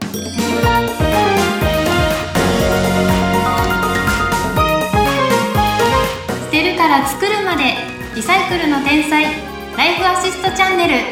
捨てるから作るまで、リサイクルの天才、ライフアシストチャンネル。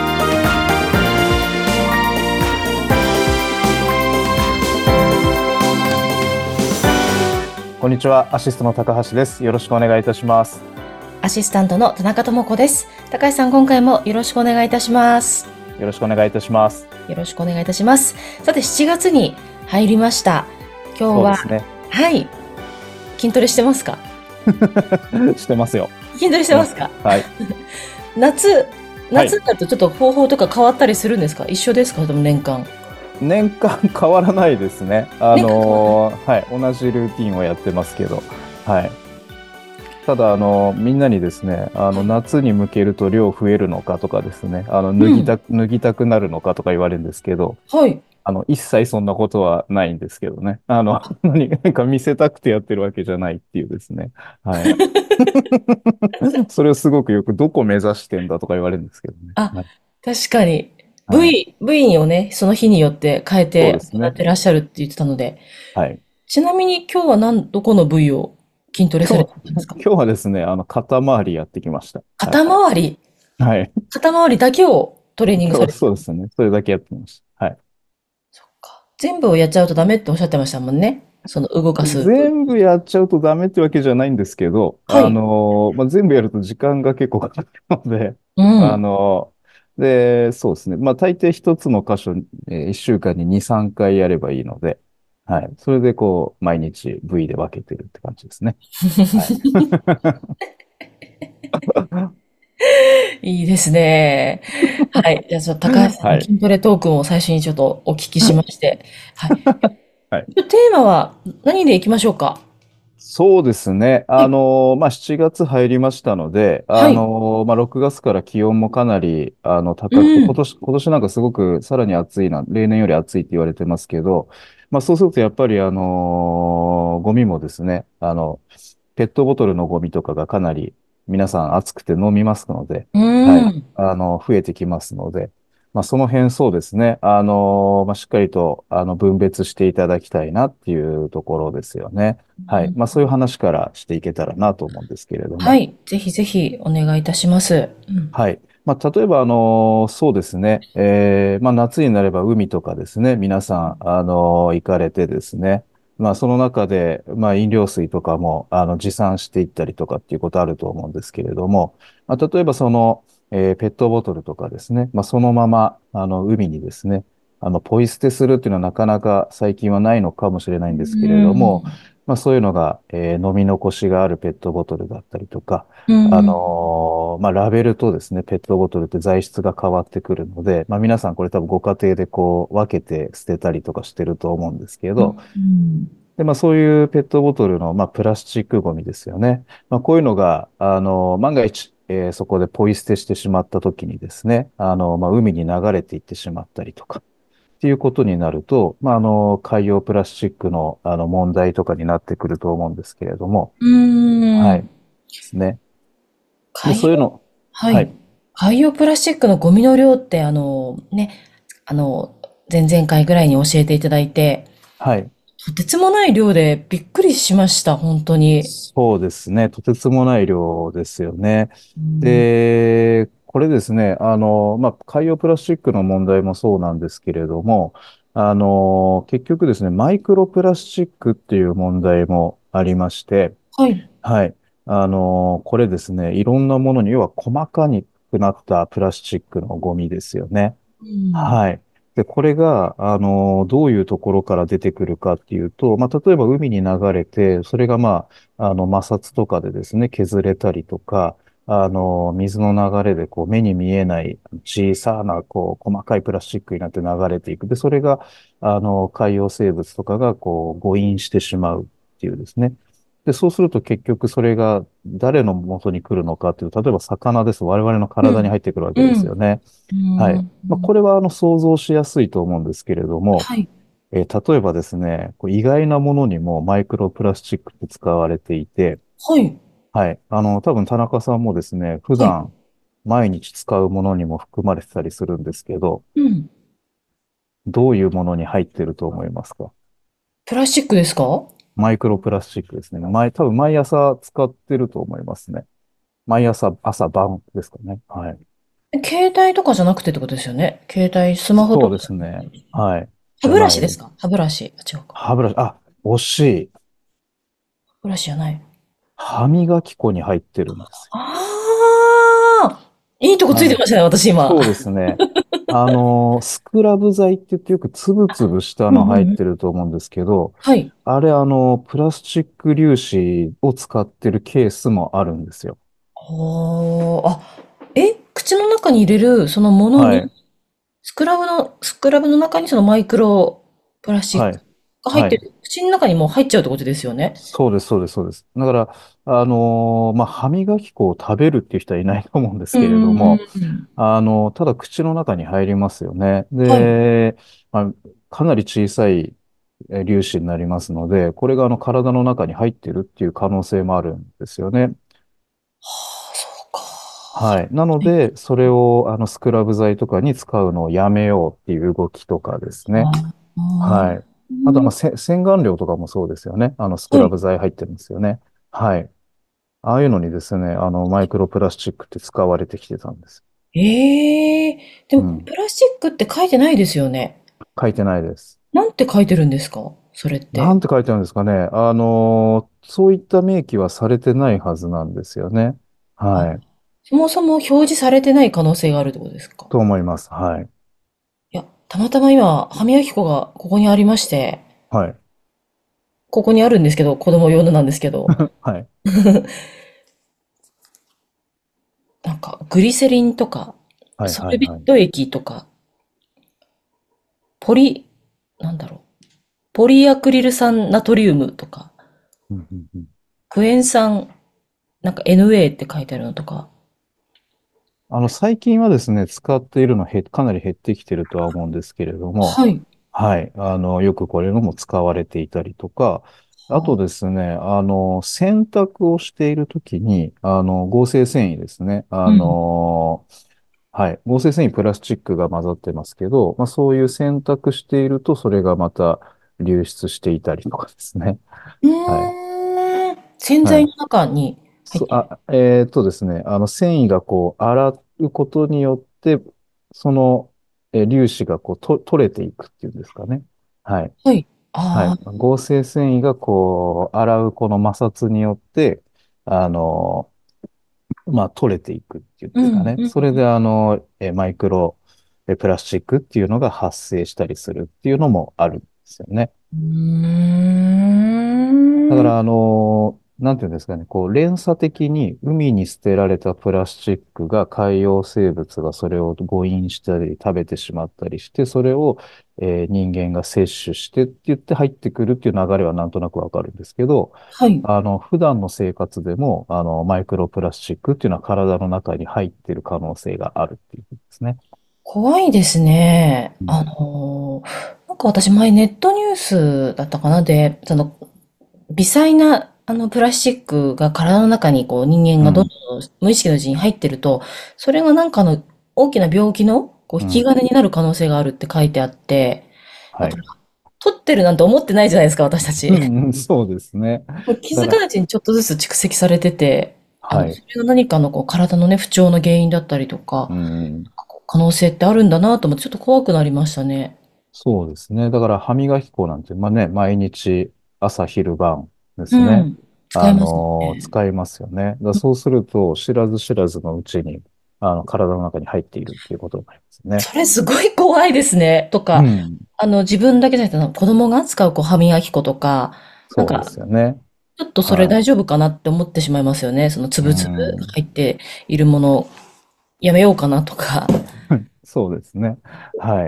こんにちは、アシストの高橋です。よろしくお願いいたします。 アシスタントの田中智子です。高橋さん、今回もよろしくお願いいたします。 よろしくお願いいたします。 よろしくお願いいたします。さて、7月に入りました。今日は、 そうですね。 はい。筋トレしてますか？ してますよ。 筋トレしてますか？ はい。 夏になるとちょっと方法とか変わったりするんですか？一緒ですか？でも年間変わらないですね。 年間変わはい、同じルーティンをやってますけど、はい。ただ、みんなにですね、夏に向けると量増えるのかとかですね、脱ぎたくなるのかとか言われるんですけど、 はい。 一切そんなことはないんですけどね。何か見せたくてやってるわけじゃないっていうですね。はい。それをすごくよく、どこ目指してんだとか言われるんですけどね。 あ、 はい。 確かに。 はい。 部位をね、その日によって変えて行っそうですね。 てらっしゃるって言ってたので、 はい。 ちなみに今日はどこの部位を筋トレされ今日、 てたんですか？ 今日はですね、肩周りやってきました。はい。 肩周り。 はい。 肩周りだけをトレーニングされてる。 そうですね。それだけやってきました。はい。 そっか。全部をやっちゃうとダメっておっしゃってましたもんね。その動かす部位。 全部やっちゃうとダメってわけじゃないんですけど、 はい。 全部やると時間が結構かかるので、あうん。 のそうですね。大抵一つの箇所、一週間に2、3回やればいいので、はい。それで毎日部位で分けてるって感じですね。はい。 いいですね。はい。じゃあ、高橋さんはい。 の筋トレトークも最初にちょっとお聞きしまして。はい。 はい。 テーマは何でいきましょうか？ そうですね。 はい。 7月入りましたので、 はい。 6月から気温もかなり、 う高くて、 ん。 今年なんかすごくさらに暑いな、例年より暑いって言われてますけど、そうするとやっぱり、ゴミもですね、ペットボトルのゴミとかがかなり皆さん暑くて飲みますので、 うはい、 ん。 増えてきますので、その辺そうですね、しっかりと、分別していただきたいなっていうところですよね。はい。そういう話からしていけたらなと思うんですけれども。 はい。ぜひぜひお願いいたします。うん。 はい。例えば、そうですね。夏になれば海とかですね。皆さん、行かれてですね。その中で、飲料水とかも、持参していったりとかっていうことあると思うんですけれども、例えばペットボトルとかですね。そのまま、海にですね、ポイ捨てするっていうのはなかなか最近はないのかもしれないんですけれども、そういうのが、飲み残しがあるペットボトルだったりとか、 うん。 ラベルとですね、ペットボトルって材質が変わってくるので、皆さんこれ多分ご家庭で分けて捨てたりとかしてると思うんですけうん。 ど、 うん。 で、そういうペットボトルの、プラスチックゴミですよね。こういうのが、万が一、そこでポイ捨てしてしまった時にですね、海に流れていってしまったりとか、っていうことになると、海洋プラスチックの、問題とかになってくると思うんですけれども、 うーはい。でん。 すね。で、 海洋、 そういうの、 はい。 はい。 海洋プラスチックのゴミの量って、あの、前々回ぐらいに教えていただいて、 はい。 とてつもない量でびっくりしました、本当に。 そうですね。とてつもない量ですよね。 うん。 で、これですね、海洋プラスチックの問題もそうなんですけれども、結局ですね、マイクロプラスチックっていう問題もありまして、 はい。 はい。これですね、いろんなものに、要は細かくなったプラスチックのゴミですよね。 うん。 はい。で、これが、どういうところから出てくるかっていうと、例えば海に流れて、それが摩擦とかでですね、削れたりとか、水の流れで目に見えない小さな細かいプラスチックになって流れていく。で、それが海洋生物とかが誤飲してしまうっていうですね。で、そうすると結局それが誰の元に来るのかっていう、例えば魚です。我々の体にうん。 入ってくるわけですうん。 よね。 うはい。 ん。 これは想像しやすいと思うんですけれども、 はい。 例えばですね、意外なものにもマイクロプラスチックって使われていて、 はい。 はい。多分田中さんもですね、普はい。 段毎日使うものにも含まれてたりするんですけど、 うん。 どういうものに入ってると思いますか？ プラスチックですか？ マイクロプラスチックですね。多分毎朝使ってると思いますね。毎朝、朝晩ですかね。はい。 携帯とかじゃなくてってことですよね。携帯、スマホそうとか。 ですね。はい。 歯ブラじゃない。 シですか？歯ブラシ。あ、違うか。 歯ブラシ、惜しい。 歯ブラシじゃない。 歯磨き粉に入ってるんですよ。 ああ、いいとこついはい。 てましたね、私今。 そうですね。スクラブ剤って言ってよくつぶつぶしたうんうんうん。 の入ってると思うんですけど、 はい。 あれプラスチック粒子を使ってるケースもあるんですよ。 口の中に入れる、そのものに、 はい。 スクラブの中にそのマイクロプラスチックはい。はい。 が入ってる。口の中にもう入っちゃうってことですよね。 そうです、そうです、そうです。だから、まあ、歯磨き粉を食べるっていう人はいないと思うんですうんけれどうんも、 うん。 ただ口の中に入りますよね。 はい。 で、まあ、かなり小さい粒子になりますので、これが体の中に入ってるっていう可能性もあるんですよね。 はあ、そうか。 はい。なのはい。 で、それをスクラブ剤とかに使うのをやめようっていう動きとかですね。 あはい。 うあと、まあ、 ん。 洗顔料とかもそうですよね。スクはい。 ラブ剤入ってるんですよね。はい。ああいうのにですね、マイクロプラスチックって使われてきてたんです。 ええ、でも、 うん。 プラスチックって書いてないですよね。 書いてないです。 なんて書いてるんですか？それって。 なんて書いてあるんですかね。そういった明記はされてないはずなんですよね。 あ、 はい。 そもそも表示されてない可能性があるってことですか？ と思います。はい。 いや、たまたま今、歯磨き粉がここにありまして、 はい。 ここにあるんですけど、子供用のなんですけど、 はい。 なんか、グリセリンとか、 はい。 ソはい。はい。 ルビット液とか、ポリ、なんだろう、ポリアクリル酸ナトリウムとか、 うんうんうん。 クエン酸、なんか NA って書いてあるのとか。 最近はですね、使っているのかなり減ってきてるとは思うんですけれども、 はい。 はい。よくこれのも使われていたりとか、あとはですね、洗濯をしているときに、合成繊維ですね。 うん。 はい。合成繊維プラスチックが混ざってますけど、まあそういう洗濯していると、それがまた流出していたりとかですね。 うはい。 ーん。洗はい。 剤の中に入ってる。 ですね、繊維がこう、洗うことによって、その、粒子がこう、取れていくっていうんですかね。はい。 はい。 はい。 ああ。 合成繊維がこう、洗うこの摩擦によって、あの、まあ、取れていくっていうんうん、 ですかね。 うん。 それでマイクロプラスチックっていうのが発生したりするっていうのもあるんですよね。 うーん。 だから、なんていうんですかね、こう、連鎖的に海に捨てられたプラスチックが海洋生物がそれを誤飲したり食べてしまったりして、それを、人間が摂取してって言って入ってくるっていう流れはなんとなくわかるんですけど、 はい。 普段の生活でも、マイクロプラスチックっていうのは体の中に入っている可能性があるっていうことですね。 怖いですね。 うん。 なんか私前ネットニュースだったかなで、その微細なプラスチックが体の中にこう人間がどんうん。 どん無意識のうちに入ってると、それがなんかの大きな病気のこう引きうん。 金になる可能性があるって書いてあって、だからはい。 取ってるなんて思ってないじゃないですか、私たち。 うん、そうですね。 気づだから、 かないうちにちょっとずつ蓄積されてて、 はい。 それが何かのこう体のね、不調の原因だったりとか、 うん。 可能性ってあるんだなと思って、ちょっと怖くなりましたね。 そうですね。だから歯磨き粉なんて、まあね、毎日朝昼晩ですね。 うん。使えますね。 使いますよね。そうすると、知らず知らずのうちに、体の中に入っているっていうことになりますね。 それすごい怖いですね。とか、 うん。 自分だけじゃなくて、子供が使うこう歯磨き粉とか、なんそうでか、 すよね。 ちょっとそれはい。 大丈夫かなって思ってしまいますよね。そのつうぶつぶん。 入っているもの、やめようかなとか。 そうですね。はい。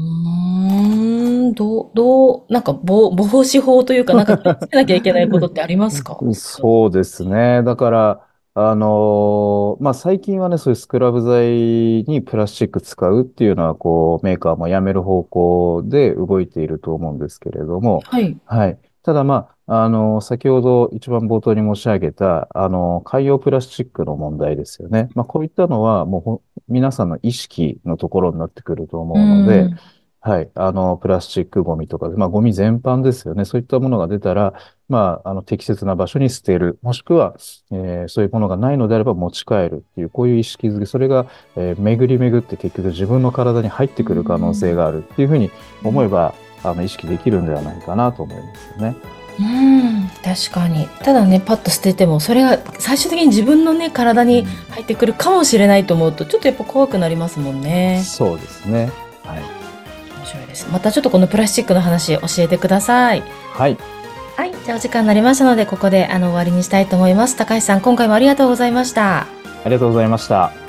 なんか防止法というか、なんか気をつけなきゃいけないことってありますか？ そうですね。だから、まあ、最近はね、そういうスクラブ剤にプラスチック使うっていうのは、こう、メーカーもやめる方向で動いていると思うんですけれども、 はい。 はい。ただ、まあ、先ほど一番冒頭に申し上げた、海洋プラスチックの問題ですよね。まあ、こういったのは、もう皆さんの意識のところになってくるとう思うので、 ーん。 はい、プラスチックゴミとか、まあ、ゴミ全般ですよね。そういったものが出たら、まあ、適切な場所に捨てる。もしくは、そういうものがないのであれば持ち帰るっていう、こういう意識づけ、それが、巡り巡って結局自分の体に入ってくる可能性があるっていうふうに思えば、意識できるんではないかなと思いますよね。 確かに。ただね、パッと捨てても、それが最終的に自分のね、体に入ってくるかもしれないと思うと、ちょっとやっぱ怖くなりますもんね。 そうですね。はい。 面白いです。またちょっとこのプラスチックの話教えてください。 はい。 はい。じゃあお時間になりましたので、ここで終わりにしたいと思います。高橋さん、今回もありがとうございました。 ありがとうございました。